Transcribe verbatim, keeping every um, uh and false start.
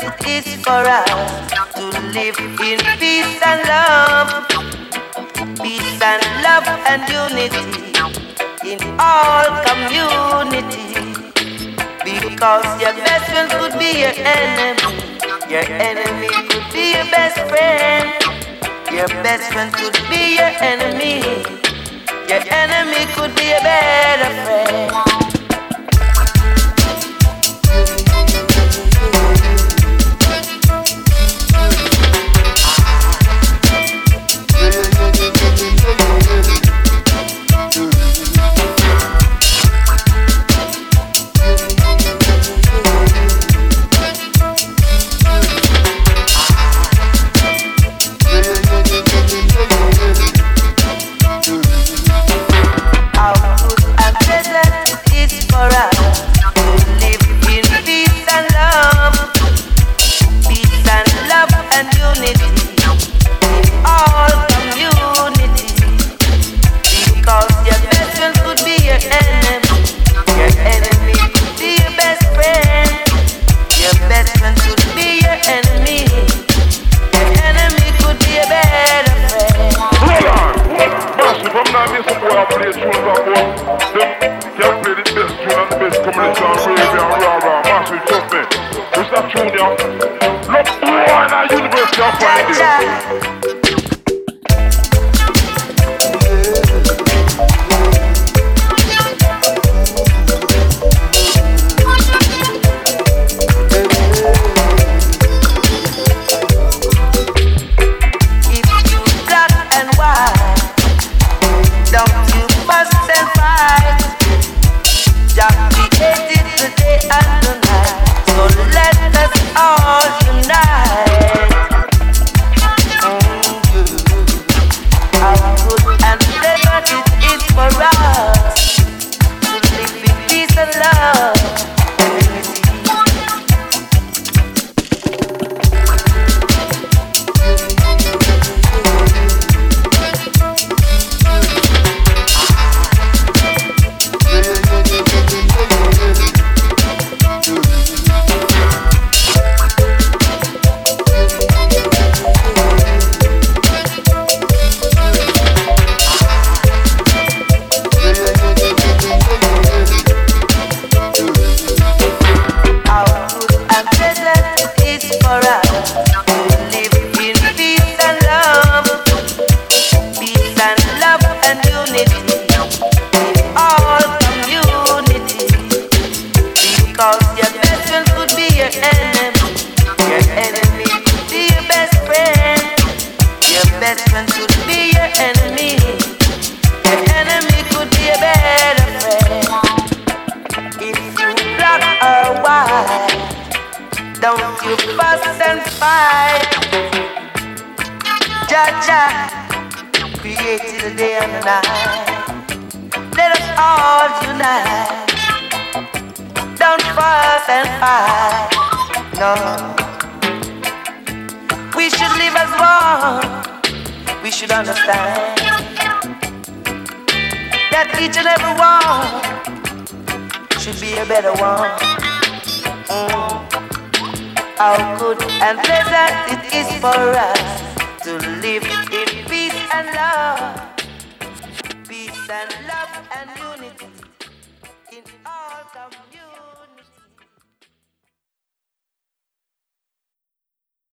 it is for us to live in peace and love, peace and love and unity in all community. Because your best friend could be your enemy, your enemy could be your best friend, your best friend could be your enemy, your enemy could be a better friend. How good and pleasant it is for us to live in peace and love, peace and love and unity in all communities.